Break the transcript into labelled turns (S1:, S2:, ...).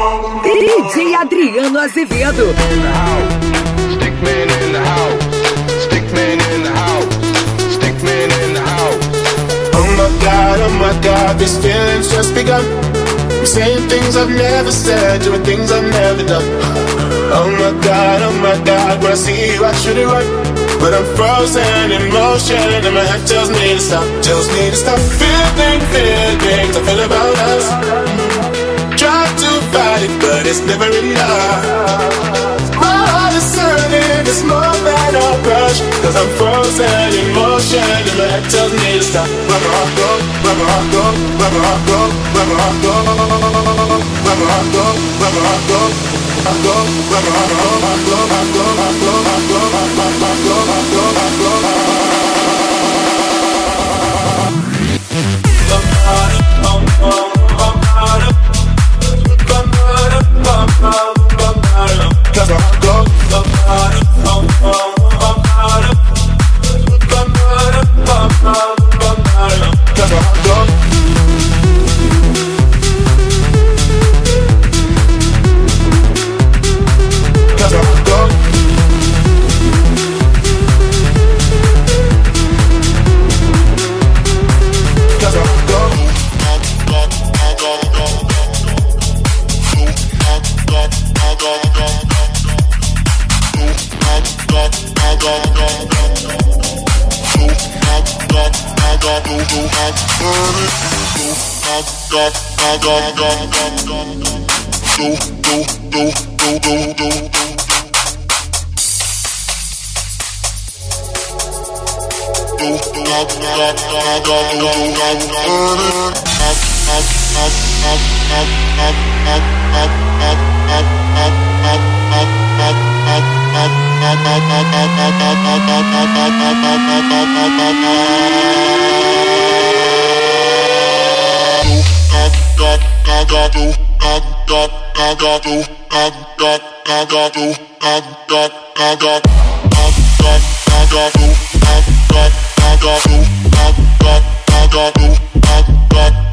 S1: DJ Adriano Azevedo.
S2: Stickman in the house. Stickman in the house. Stickman in the house.
S3: Oh my God, this feeling's just begun. I'm saying things I've never said, doing things I've never done. Oh my God, when I see you I should it right, but I'm frozen in motion and my head tells me to stop. Feeling things I feel about us. Try to fight it, but it's never enough. My heart is hurting, it's more than a crush, cause I'm frozen in motion and my head tells me to stop. Where my heart go, where my heart go, where my heart go, where my heart go, where my heart go, where my heart go, I go, where my heart go, I go, I go, I go, I go, I go, I go, I go, I go. I got